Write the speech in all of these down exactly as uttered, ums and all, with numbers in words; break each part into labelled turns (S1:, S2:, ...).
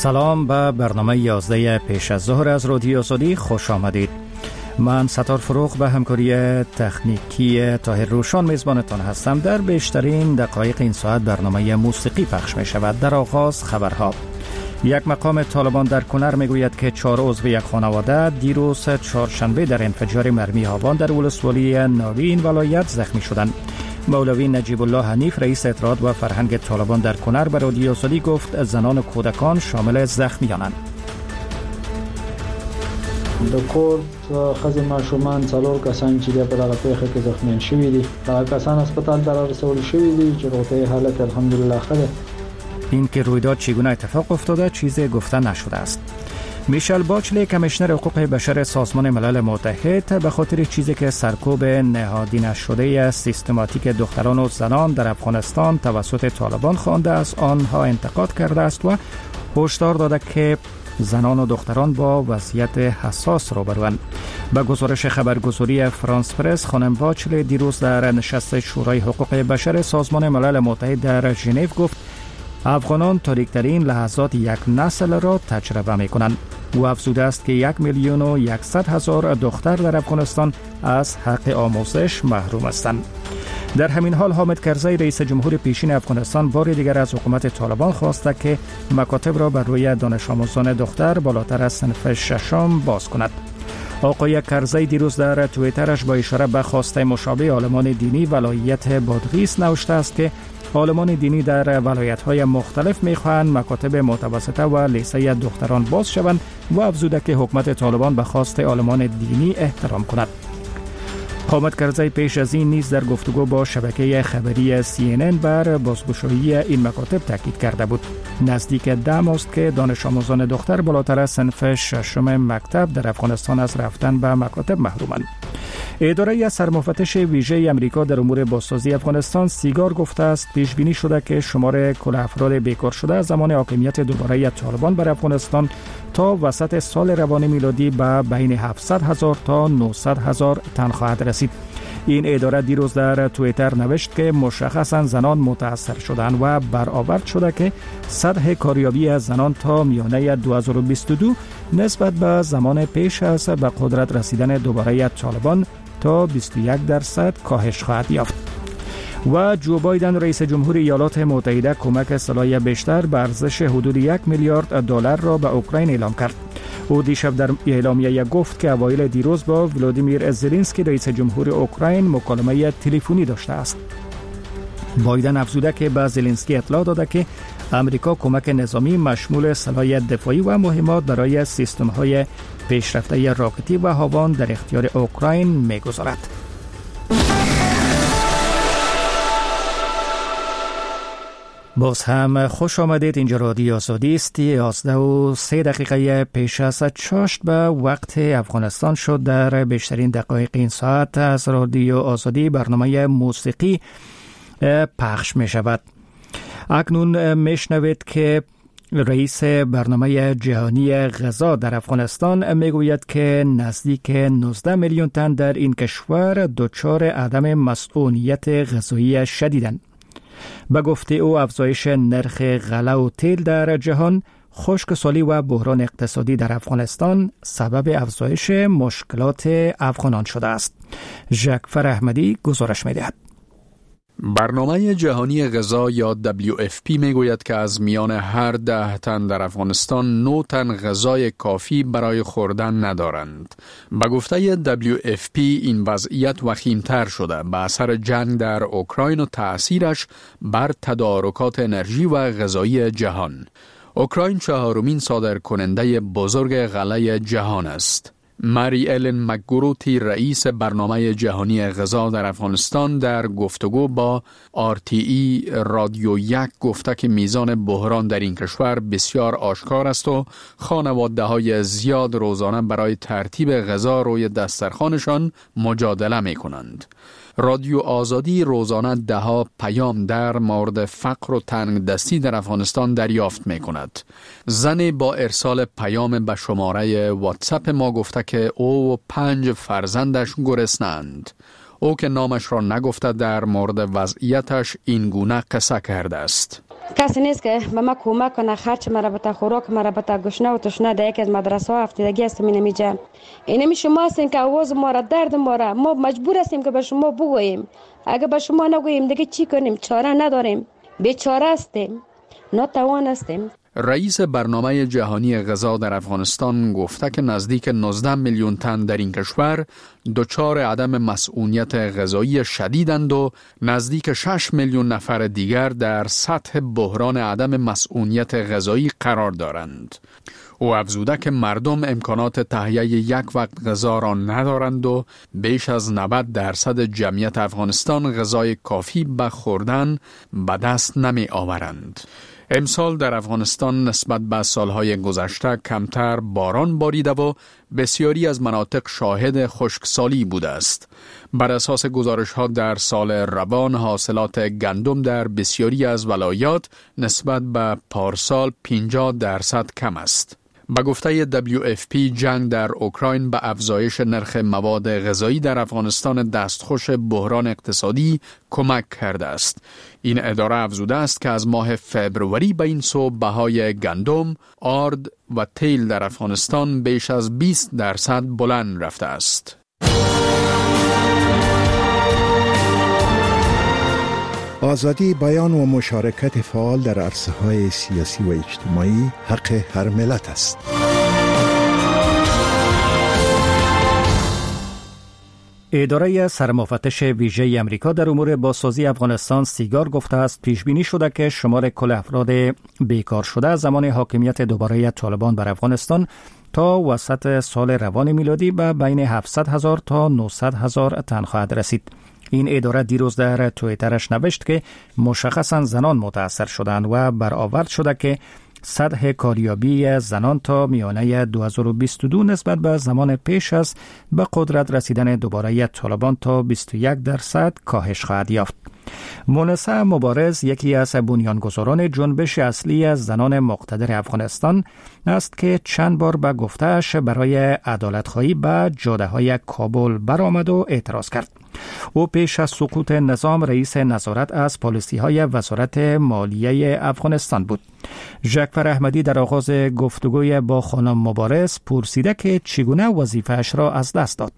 S1: سلام به برنامه یازده پیش از ظهر از رادیو آزادی خوش آمدید. من ستار فروغ به همکاری تکنیکی طاهر روشان میزبانتان هستم. در بیشترین دقایق این ساعت برنامه موسیقی پخش می شود. در آغاز خبرها. یک مقام طالبان در کنر می گوید که چهار عضو یک خانواده دیروز چهارشنبه در انفجار مرمی هاوان در ولسوالی ناوی این ولایت زخمی شدند. مولوی نجیب الله حنیف رئیس اطلاعات و فرهنگ طالبان در کنر به رادیو آزادی گفت زنان و کودکان شامل زخمیانند.
S2: د کور خزه ماشومان څلور کسان چې په دغه پیښه کې زخمیان شوي دي. هغه کسان هسپتال ته رسول شوي دي چې روغتیایی حالت الحمدلله ښه ده.
S1: این که رویداد چگونه اتفاق افتاده چیزی گفته نشده است. میشل باچلی کمیشنر حقوق بشر سازمان ملل متحد به خاطر چیزی که سرکوب نهادی نشده سیستماتیک دختران و زنان در افغانستان توسط طالبان خوانده است آنها انتقاد کرده است و هشدار داده که زنان و دختران با وضعیت حساس روبروند. به گزارش خبرگزاری فرانس پرس خانم باچلی دیروز در نشست شورای حقوق بشر سازمان ملل متحد در ژنو گفت افغانان تاریک‌ترین لحظات یک نسل را تجربه می‌کنند. او افزوده است که یک میلیون و یکصد هزار دختر در افغانستان از حق آموزش محروم هستند. در همین حال حامد کرزی رئیس جمهور پیشین افغانستان بار دیگر از حکومت طالبان خواسته که مکاتب را بر روی دانش آموزان دختر بالاتر از صنف ششم باز کند. آقای کرزی دیروز در توییترش با اشاره به خواسته مشابه عالمان دینی ولایت بادغیس نوشته است که عالمان دینی در ولایت‌های مختلف می‌خواهند مکاتب متوسطه و لیسه دختران باز شوند و افزوده که حکومت طالبان به خواست عالمان دینی احترام کند. حامد کرزی پیش از این نیز در گفتگو با شبکه خبری سی ان ان بر بازگشایی این مکاتب تاکید کرده بود. نزدیک ده ماست که دانش آموزان دختر بالاتر از صنف ششم مکتب در افغانستان از رفتن به مکاتب محرومند. اداره سرمفتش ویژه امریکا در امور بازسازی افغانستان سیگار گفته است پیش بینی شده که شمار کل افراد بیکار شده از زمان حاکمیت دوباره طالبان بر افغانستان تا وسط سال روان میلادی به بین هفتصد هزار تا نهصد هزار تن خواهد رسید. این اداره دیروز در توییتر نوشت که مشخصاً زنان متاثر شدند و برآورد شده که سطح کاریابی از زنان تا میانه دو هزار و بیست و دو نسبت به زمان پیش از به قدرت رسیدن دوباره طالبان تا بیست و یک درصد کاهش خواهد یافت. و جو بایدن رئیس جمهور ایالات متحده کمک سلاح بیشتر به ارزش حدود یک میلیارد دلار را به اوکراین اعلام کرد. او دیشب در اعلامیه گفت که اوایل دیروز با ولادیمیر زلنسکی رئیس جمهور اوکراین مکالمه تلفنی داشته است. بایدن افزوده که به زلنسکی اطلاع داده که امریکا کمک نظامی مشمول سلاح دفاعی و مهمات برای سیستم‌های پیشرفته راکتی و هاوان در اختیار اوکراین می‌گذارد. باز هم خوش آمدید. اینجا رادیو آزادی است. یازده و سه دقیقه پیش از چاشت به وقت افغانستان شد. در بیشترین دقایق این ساعت از رادیو آزادی برنامه موسیقی پخش می شود. اکنون می شنوید که رئیس برنامه جهانی غذا در افغانستان می گوید که نزدیک نوزده میلیون تن در این کشور دچار عدم مسئولیت غذایی شدیدند. به گفته او افزایش نرخ غله و تیل در جهان، خشکسالی و بحران اقتصادی در افغانستان سبب افزایش مشکلات افغانان شده است. ژکفر احمدی گزارش می‌دهد.
S3: برنامه جهانی غذا یا دبلیو اف پی میگوید که از میان هر ده تن در افغانستان نه تن غذای کافی برای خوردن ندارند. به گفته دبلیو اف پی این وضعیت وخیم‌تر شده به اثر جنگ در اوکراین و تأثیرش بر تدارکات انرژی و غذایی جهان. اوکراین چهارمین صادرکننده بزرگ غله جهان است. ماری ایلن مکگروتی رئیس برنامه جهانی غذا در افغانستان در گفتگو با آر تی ای رادیو یک گفته که میزان بحران در این کشور بسیار آشکار است و خانواده های زیاد روزانه برای ترتیب غذا روی دسترخوانشان مجادله می کنند. رادیو آزادی روزانه ده ها پیام در مورد فقر و تنگ دستی در افغانستان دریافت می کند. زنی با ارسال پیام به شماره واتساپ ما گفته که او و پنج فرزندش گرسنه‌اند. او که نامش را نگفته در مورد وضعیتش این گونه قصه کرده است.
S4: کسی نیست که به ما کمک کنه، خرچ مربوطه، خوراک مربوطه، گشنه و تشنه در یکی از مدرسه ها افتادگی هستیم. اینمی جا اینمی شما هستین که آواز ما را، درد ما را ما مجبور هستیم که به شما بگوییم. اگه به شما نگوییم دیگه چی کنیم؟ چاره نداریم، بیچاره هستیم، ناتوان هستیم.
S3: رئیس برنامه جهانی غذا در افغانستان گفته که نزدیک نوزده میلیون تن در این کشور دچار عدم مسئولیت غذایی شدیدند و نزدیک شش میلیون نفر دیگر در سطح بحران عدم مسئولیت غذایی قرار دارند. او افزوده که مردم امکانات تهیه یک وقت غذا را ندارند و بیش از نود درصد جمعیت افغانستان غذای کافی به خوردن به دست نمی آورند. امسال در افغانستان نسبت به سالهای گذشته کمتر باران باریده و بسیاری از مناطق شاهد خشکسالی بوده است. بر اساس گزارش‌ها در سال روان حاصلات گندم در بسیاری از ولایات نسبت به پارسال پنجاه درصد کم است. به گفته دبلیو اف پی جنگ در اوکراین به افزایش نرخ مواد غذایی در افغانستان دستخوش بحران اقتصادی کمک کرده است. این اداره افزوده است که از ماه فبروری به این سو بهای گندم، آرد و تیل در افغانستان بیش از بیست درصد بلند رفته است.
S5: آزادی بیان و مشارکت فعال در عرصه‌های سیاسی و اجتماعی حق هر ملت است.
S1: اداره سرمفتش ویژه امریکا در امور بازسازی افغانستان سیگار گفته است پیش بینی شده که شمار کل افراد بیکار شده زمان حاکمیت دوباره طالبان بر افغانستان تا وسط سال روان میلادی به بین هفتصد هزار تا نهصد هزار تن خواهد رسید. این اداره دیروز در توییترش نوشت که مشخصاً زنان متاثر شدند و برآورد شده که سطح کاریابی زنان تا میانه دو هزار و بیست و دو نسبت به زمان پیش از به قدرت رسیدن دوباره طالبان تا بیست و یک درصد کاهش خواهد یافت. مونسه مبارز یکی از بنیانگذاران جنبش اصلی از زنان مقتدر افغانستان است که چند بار به گفته‌اش برای عدالت‌خواهی به جاده‌های کابل برآمد و اعتراض کرد. او پیش از سقوط نظام رئیس نظارت از پالیسی‌های وزارت مالیه افغانستان بود. ژکفر احمدی در آغاز گفتگوی با خانم مبارز پرسیده که چگونه وظیفه‌اش را از دست داد.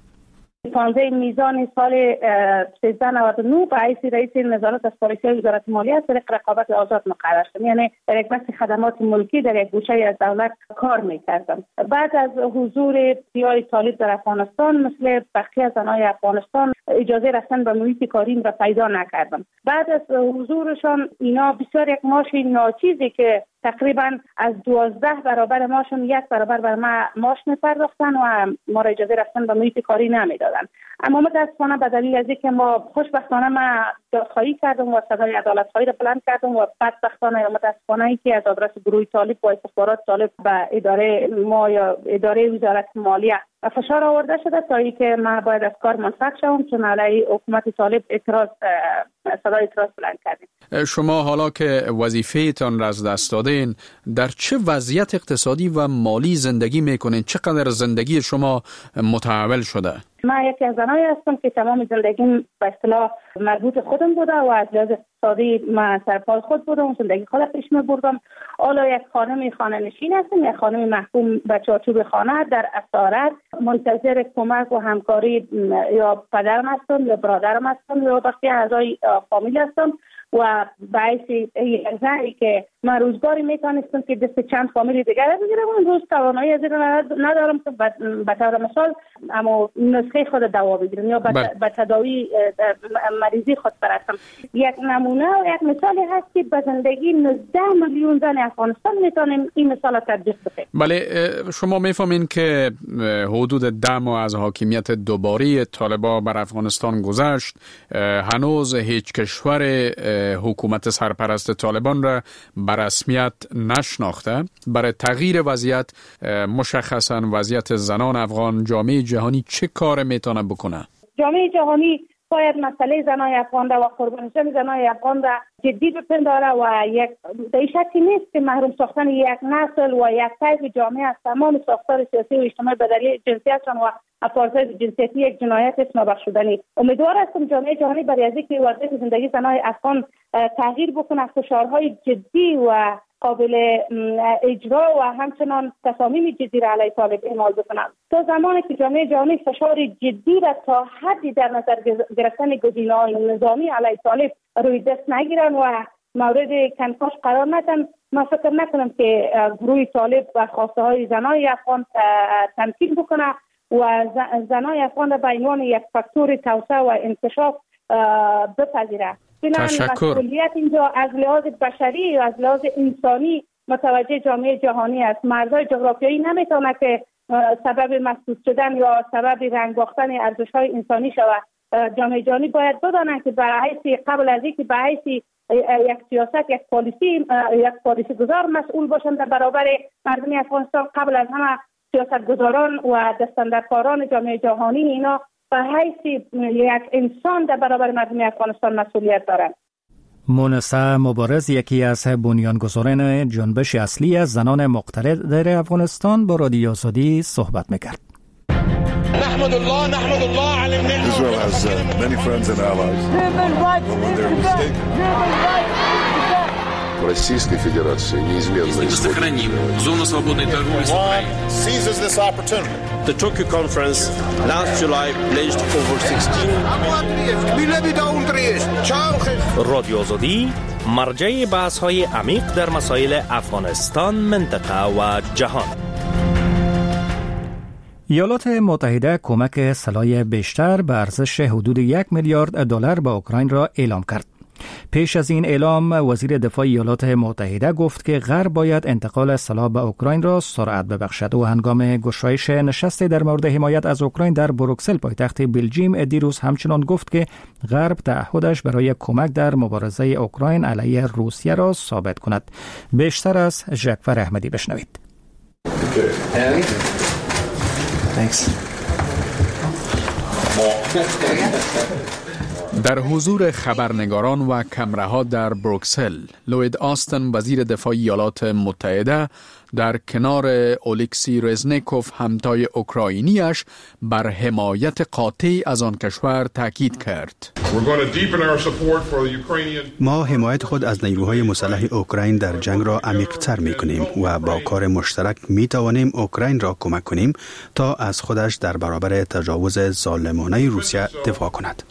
S6: پانزده میزان سال سیزده نود و نه به حیث رئیس نظارت از پالیسی وزارت مالیه از طریق رقابت آزاد مقرر شدم، یعنی در یک بخش خدمات ملکی در یک گوشه از دولت کار میکردم. بعد از حضور سیای طالب در افغانستان مثل بقیه زنای افغانستان اجازه رفتن به محیط کاریم را پیدا نکردم. بعد از حضورشان اینا بسیار یک معاش ناچیزی که تقریبا از دوازده برابر ماشون یک برابر بر ما ماش می‌پرداختن و ما را اجازه رفتن به محیط کاری نمیدادن. اما متاسفانه به دلیل از اینکه ما خوشبختانه ما دادخواهی کردم و صدای عدالت‌خواهی را بلند کردم و بدبختانه یا متاسفانه اینکه از آدرس گروه طالب و استخبارات طالب به اداره ما یا اداره وزارت مالیه فشار آورده شده تا اینکه من باید از کار منفک شوم، چون علیه حکومت طالب اعتراض صدای اعتراض بلند کردیم.
S3: شما حالا که وظیفه‌تان را از دست دادین در چه وضعیت اقتصادی و مالی زندگی میکنین؟ چقدر زندگی شما متحول شده؟
S6: من یکی از زنایی هستم که تمام زندگیم به اصطلاح مربوط خودم بوده و از لحاظ اقتصادی من سرپای خود بودم، زندگی خودم پیش می‌بردم. حالا یک خانم خانه نشین هستم، یک خانم محکوم به چارچوب خانه در اسارت، منتظر کمک و همکاری یا پدرم هستم یا برادرم هستم یا بقیه اعضای فامیل هستم و باعث زنی که من روزگاری میتونستم که دست چند فامیل دیگر بگیرم، روز توانایی از این ندارم که به طور مثال اما نسخه خود دوا بگیرم یا به تداوی مریضی خود برسم. یک نمونه و یک مثالی هست که به زندگی نوزده میلیون زن افغانستان میتونیم این مثال را تطبیق بدیم.
S3: بله، شما میفهمین که حدود ده ماه از حاکمیت دوباره طالبان بر افغانستان گذشت، هنوز هیچ کشور حکومت سرپرست طالبان را به رسمیت نشناخته. برای تغییر وضعیت، مشخصاً وضعیت زنان افغان، جامعه جهانی چه کار میتونه بکنه؟
S6: جامعه جهانی باید مسئله زنای افغان و قربانی شدن زنای افغان را جدی بپنداره و یک در شکی نیست که محروم ساختن یک نسل و یک طیف جامعه از تمام ساختار سیاسی و اجتماعی به دلیل جنسیتشان و آپارتاید جنسیتی یک جنایت است نابخشودنی. امیدوار هستم جامعه جهانی برای از اینکه وضعیت زندگی زنان افغان تغییر بکنه، فشارهای جدی و قابل اجرا و همچنان تصامیم جدی را علیه طالب اعمال بکنند. تا زمانی که جامعه جهانی فشار جدی را تا حدی در نظر گرفتن گزینه‌های نظامی علیه طالب روی دست نگیرن و مورد کنکاش قرار ندن، من فکر نکنم که گروه طالب و خواسته های زنای افغان تمکین بکنه و زنای افغان را به عنوان یک فاکتور توسعه و انکشاف بپذیره.
S3: تشکر.
S6: مسئولیت اینجا از لحاظ بشری و از لحاظ انسانی متوجه جامعه جهانی است. مرزهای جغرافیایی نمیتونه که سبب مسدود شدن یا سبب رنگ باختن ارزش‌های انسانی شود. جامعه جهانی باید بدانند که برای حیث قبل از اینکه به حیث یک سیاست، یک پالیسی، یک پالیسی گذار مسئول باشند در برابر مردم افغانستان، قبل از همه سیاستگزاران و دستاندرکاران جامعه جهانی اینا به حیث یک انسان در برابر مردم افغانستان مسئولیت دارند.
S1: مونسه مبارز، یکی از بنیانگذاران جنبش اصلی از زنان مقتدر افغانستان، با رادیو آزادی صحبت میکرد.
S7: نحمد الله نحمد الله على النعمة.
S8: Israel has uh, many friends and allies.
S9: В Российской Федерации неизменно
S10: сохраним зону свободной торговли с Украиной.
S7: Seizes this opportunity.
S11: The Tokyo conference last July pledged over sixteen.
S12: رادیو آزادی مرجع بحث‌های عمیق در مسائل افغانستان، منطقه و جهان.
S1: ایالات متحده کمک سلاح بیشتر به ارزش حدود یک میلیارد دلار به اوکراین را اعلام کرد. پیش از این اعلام، وزیر دفاع ایالات متحده گفت که غرب باید انتقال سلاح به اوکراین را سرعت ببخشد و هنگام گشایش نشست در مورد حمایت از اوکراین در بروکسل پایتخت بلژیم دیروز همچنان گفت که غرب تعهدش برای کمک در مبارزه اوکراین علیه روسیه را ثابت کند. بیشتر از جعفر احمدی بشنوید.
S3: در حضور خبرنگاران و کمره‌ها در بروکسل، لوید آستن وزیر دفاع ایالات متحده در کنار اولکسی رزنیکوف همتای اوکراینیش بر حمایت قاطع از آن کشور تاکید کرد.
S13: ما حمایت خود از نیروهای مسلح اوکراین در جنگ را عمیق‌تر می‌کنیم و با کار مشترک می‌توانیم اوکراین را کمک کنیم تا از خودش در برابر تجاوز ظالمانه روسیه دفاع کند.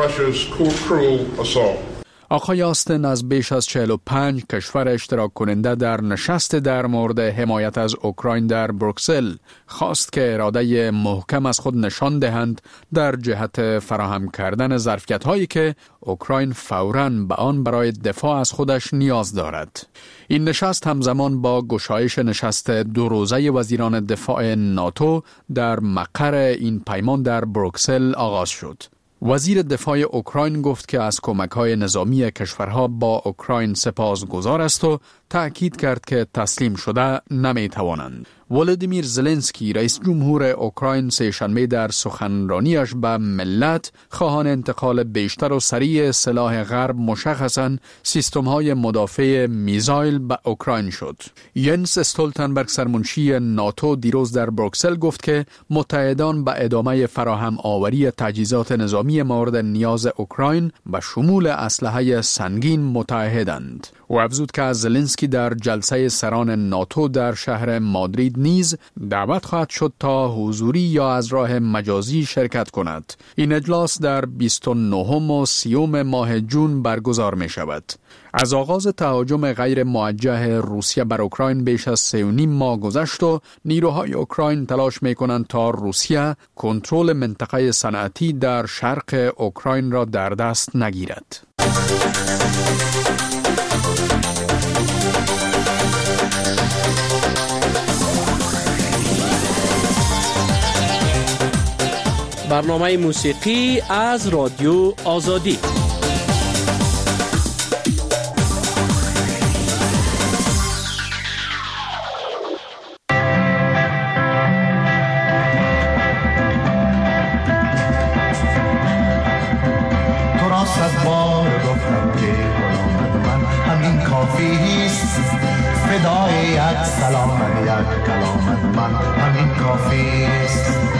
S3: آقای آستن از بیش از چهل و پنج کشور اشتراک کننده در نشست در مورد حمایت از اوکراین در بروکسل خواست که اراده محکم از خود نشان دهند در جهت فراهم کردن ظرفیت‌هایی که اوکراین فوراً به آن برای دفاع از خودش نیاز دارد. این نشست همزمان با گشایش نشست دو روزه وزیران دفاع ناتو در مقر این پیمان در بروکسل آغاز شد. وزیر دفاع اوکراین گفت که از کمک‌های نظامی کشورها با اوکراین سپاسگزار است و تأکید کرد که تسلیم شده نمی‌توانند. ولادیمیر زلنسکی رئیس جمهور اوکراین سه‌شنبه در سخنرانیش به ملت خواهان انتقال بیشتر و سریع سلاح غرب مشخصاً سیستم‌های مدافع میزایل به اوکراین شد. ینس استولتنبرگ سرمنشی ناتو دیروز در بروکسل گفت که متحدان به ادامه فراهم آوری تجهیزات نظامی مورد نیاز اوکراین به شمول اسلحه سنگین متعهدند. و افزود که از زلنسکی در جلسه سران ناتو در شهر مادرید نیز دعوت خواهد شد تا حضوری یا از راه مجازی شرکت کند. این اجلاس در بیست و نهم و سیوم ماه جون برگزار می شود. از آغاز تهاجم غیر موجه روسیه بر اوکراین بیش از سه و نیم ماه گذشت و نیروهای اوکراین تلاش می کنند تا روسیه کنترل منطقه صنعتی در شرق اوکراین را در دست نگیرد.
S12: برنامه موسیقی از رادیو آزادی.
S14: تو را صد بار گفتم که غلامت سلام یک کلام من همین کافی است.